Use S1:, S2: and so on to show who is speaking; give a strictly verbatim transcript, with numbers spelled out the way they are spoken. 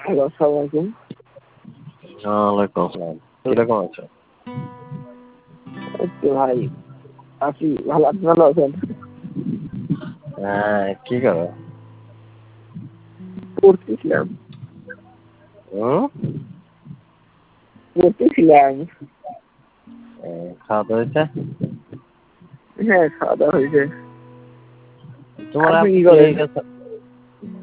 S1: Hello, আসসালামু আলাইকুম।
S2: ওয়ালাইকুম আসসালাম। কিরকম আছো?
S1: এই তো ভাই আছি ভালো। আপনি ভালো আছেন?
S2: হ্যাঁ, কি করো?
S1: পড়তেছিলাম।
S2: হুম?
S1: পড়তেছিলাম।
S2: এই, খাওয়া দাওয়া হয়েছে?
S1: হ্যাঁ, খাওয়া দাওয়া হয়েছে।
S2: তোমার
S1: আপনি
S2: আপু
S1: কি
S2: কি
S1: করেন?
S2: হয়ে গেছে?